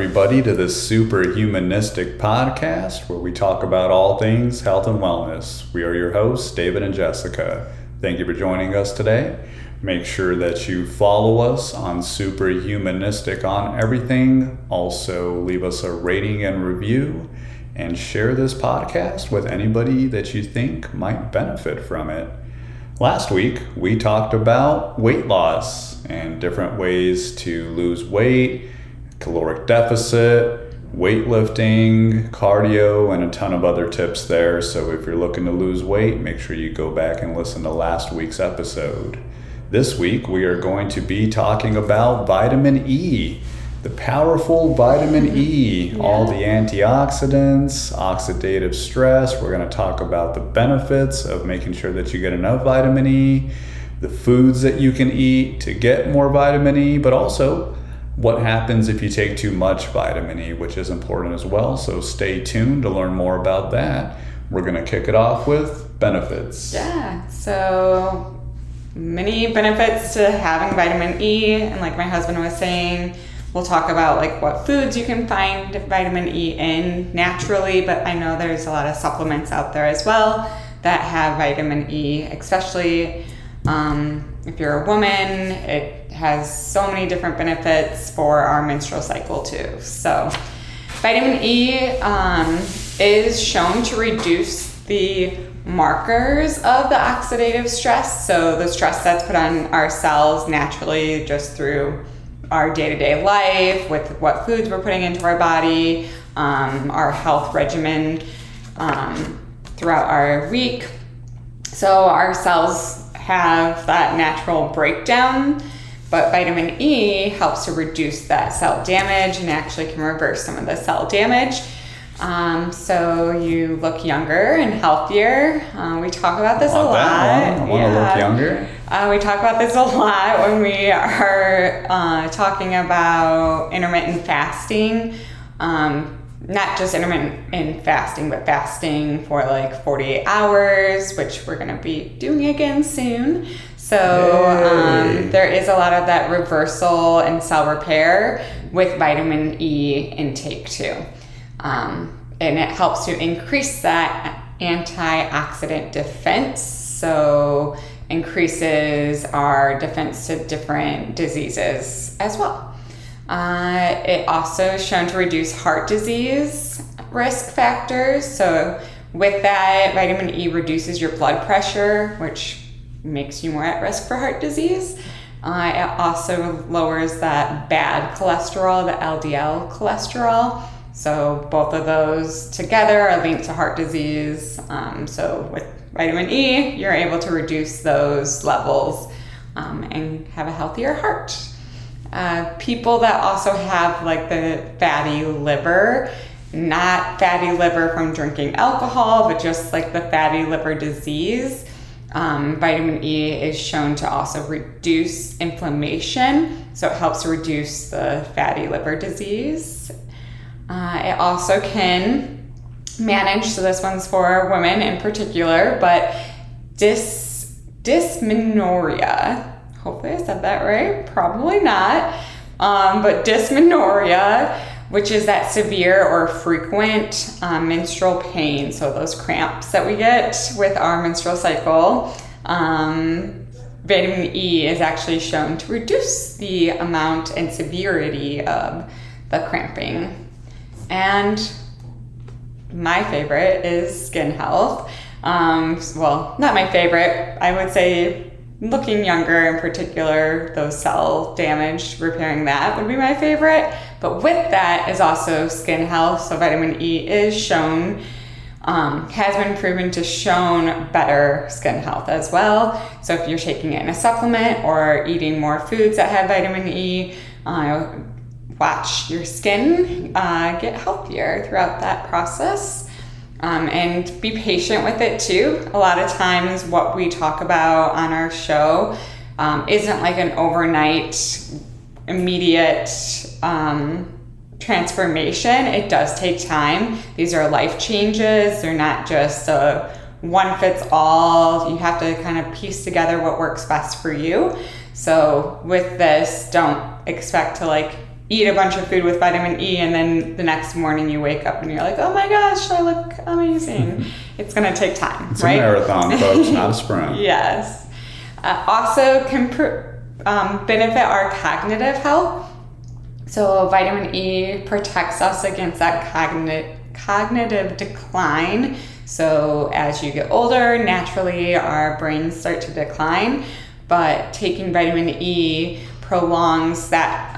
everybody, to this Superhumanistic podcast where we talk about all things health and wellness. We are your hosts, David and Jessica. Thank you for joining us today. Make sure that you follow us on Superhumanistic on everything. Also, leave us a rating and review and share this podcast with anybody that you think might benefit from it. Last week, we talked about weight loss and different ways to lose weight, caloric deficit, weightlifting, cardio, and a ton of other tips there. So if you're looking to lose weight, make sure you go back and listen to last week's episode. This week, we are going to be talking about vitamin E, the powerful vitamin E, all the antioxidants, oxidative stress. We're going to talk about the benefits of making sure that you get enough vitamin E, the foods that you can eat to get more vitamin E, but also what happens if you take too much vitamin E, which is important as well. So stay tuned to learn more about that. We're going to kick it off with benefits. Yeah, so many benefits to having vitamin E. And like my husband was saying, we'll talk about like what foods you can find vitamin E in naturally, but I know there's a lot of supplements out there as well that have vitamin E, especially if you're a woman. It has so many different benefits for our menstrual cycle too. So vitamin E is shown to reduce the markers of the oxidative stress, so the stress that's put on our cells naturally just through our day-to-day life, with what foods we're putting into our body, our health regimen throughout our week. So our cells have that natural breakdown, but vitamin E helps to reduce that cell damage and actually can reverse some of the cell damage. So you look younger and healthier. We talk about this a lot. I want to look younger. We talk about this a lot when we are talking about intermittent fasting. Not just intermittent fasting, but fasting for like 48 hours, which we're going to be doing again soon. So there is a lot of that reversal and cell repair with vitamin E intake too. And it helps to increase that antioxidant defense, so increases our defense to different diseases as well. It also is shown to reduce heart disease risk factors. So with that, vitamin E reduces your blood pressure, which makes you more at risk for heart disease. It also lowers that bad cholesterol, the LDL cholesterol. So both of those together are linked to heart disease. So with vitamin E, you're able to reduce those levels and have a healthier heart. People that also have like the fatty liver, not fatty liver from drinking alcohol, but just like the fatty liver disease, vitamin E is shown to also reduce inflammation. So it helps to reduce the fatty liver disease. It also can manage, so this one's for women in particular, but dysmenorrhea. Hopefully I said that right. Probably not. But dysmenorrhea, which is that severe or frequent menstrual pain. So those cramps that we get with our menstrual cycle. Vitamin E is actually shown to reduce the amount and severity of the cramping. And my favorite is skin health. Well, not my favorite. I would say looking younger in particular, those cell damage, repairing that would be my favorite. But with that is also skin health. So vitamin E is shown, has been proven to shown better skin health as well. So if you're taking it in a supplement or eating more foods that have vitamin E, watch your skin get healthier throughout that process. And be patient with it too. A lot of times what we talk about on our show isn't like an overnight, immediate transformation. It does take time. These are life changes. They're not just a one fits all. You have to kind of piece together what works best for you. So with this, don't expect to like eat a bunch of food with vitamin E, and then the next morning you wake up and you're like, oh my gosh, I look amazing. It's going to take time, it's right? a marathon, folks, not a sprint. Yes. Also can benefit our cognitive health. So vitamin E protects us against that cognitive decline. So as you get older, naturally our brains start to decline, but taking vitamin E prolongs that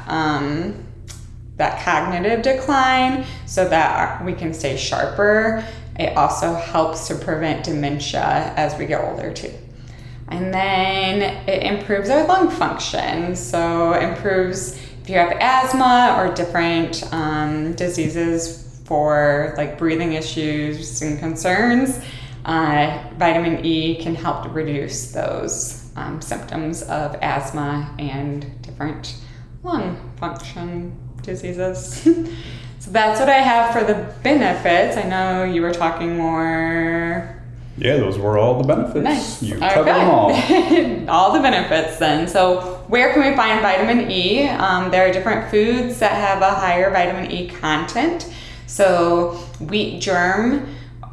cognitive decline so that we can stay sharper. It also helps to prevent dementia as we get older too. And then it improves our lung function. So it improves if you have asthma or different diseases for like breathing issues and concerns. Vitamin E can help to reduce those symptoms of asthma and different lung function diseases. So that's what I have for the benefits. I know you were talking more. Yeah, those were all the benefits. Nice. You covered them all. All the benefits then. So where can we find vitamin E? There are different foods that have a higher vitamin E content. So wheat germ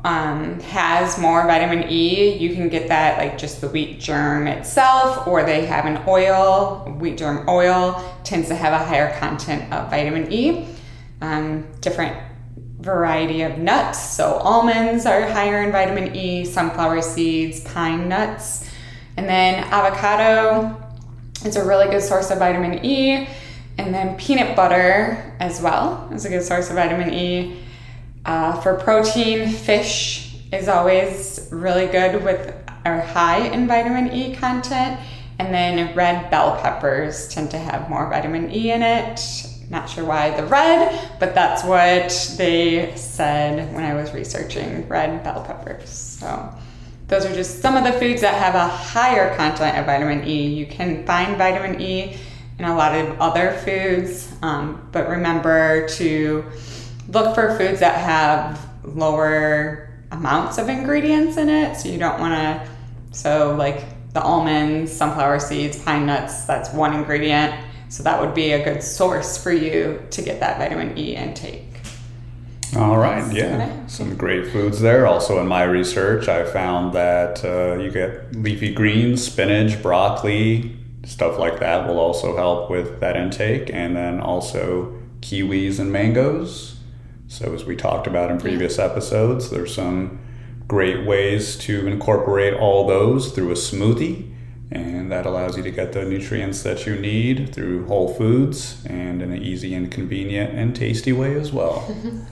has more vitamin E. You can get that like just the wheat germ itself, or they have an oil. Wheat germ oil tends to have a higher content of vitamin E. Different variety of nuts. So almonds are higher in vitamin E, sunflower seeds, pine nuts. And then avocado is a really good source of vitamin E. And then peanut butter as well is a good source of vitamin E. For protein, fish is always really good with or high in vitamin E content. And then red bell peppers tend to have more vitamin E in it. Not sure why the red, but that's what they said when I was researching red bell peppers. So those are just some of the foods that have a higher content of vitamin E. You can find vitamin E in a lot of other foods, but remember to look for foods that have lower amounts of ingredients in it. So you don't want to, so like the almonds, sunflower seeds, pine nuts, that's one ingredient. So that would be a good source for you to get that vitamin E intake. All right, yeah. Some great foods there. Also in my research, I found that you get leafy greens, spinach, broccoli, stuff like that will also help with that intake. And then also kiwis and mangoes. So as we talked about in previous episodes, there's some great ways to incorporate all those through a smoothie. And that allows you to get the nutrients that you need through whole foods and in an easy and convenient and tasty way as well.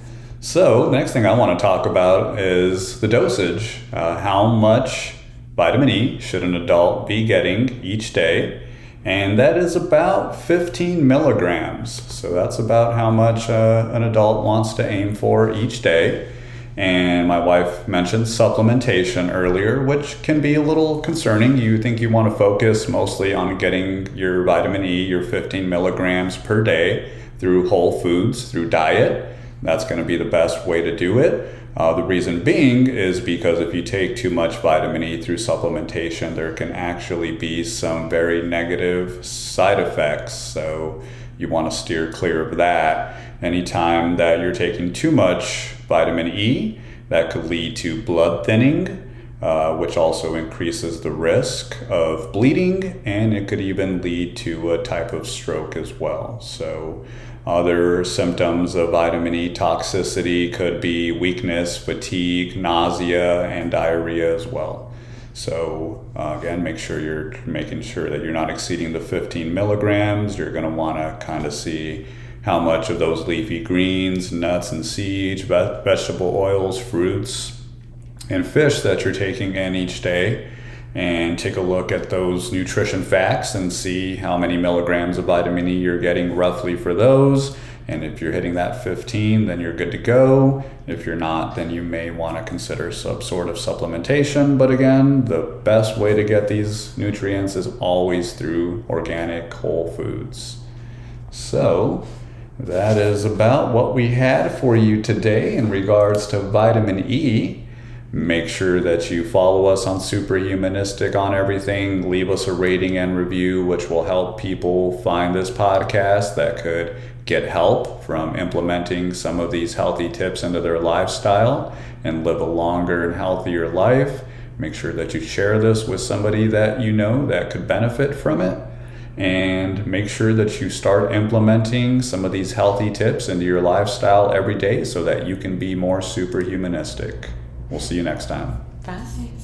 So next thing I want to talk about is the dosage. How much vitamin E should an adult be getting each day? And that is about 15 milligrams. So that's about how much an adult wants to aim for each day. And my wife mentioned supplementation earlier, which can be a little concerning. You think you want to focus mostly on getting your vitamin E, your 15 milligrams per day through whole foods, through diet. That's going to be the best way to do it. The reason being is because if you take too much vitamin E through supplementation, there can actually be some very negative side effects. So you want to steer clear of that. Anytime that you're taking too much vitamin E, that could lead to blood thinning, which also increases the risk of bleeding, and it could even lead to a type of stroke as well. So other symptoms of vitamin E toxicity could be weakness, fatigue, nausea, and diarrhea as well. So again, make sure you're making sure that you're not exceeding the 15 milligrams. You're going to want to kind of see how much of those leafy greens, nuts and seeds, vegetable oils, fruits, and fish that you're taking in each day, and take a look at those nutrition facts and see how many milligrams of vitamin E you're getting roughly for those. And if you're hitting that 15, then you're good to go. If you're not, then you may want to consider some sort of supplementation. But again, the best way to get these nutrients is always through organic whole foods. So that is about what we had for you today in regards to vitamin E. Make sure that you follow us on Superhumanistic on everything. Leave us a rating and review, which will help people find this podcast that could get help from implementing some of these healthy tips into their lifestyle and live a longer and healthier life. Make sure that you share this with somebody that you know that could benefit from it. And make sure that you start implementing some of these healthy tips into your lifestyle every day so that you can be more superhumanistic. We'll see you next time. Bye.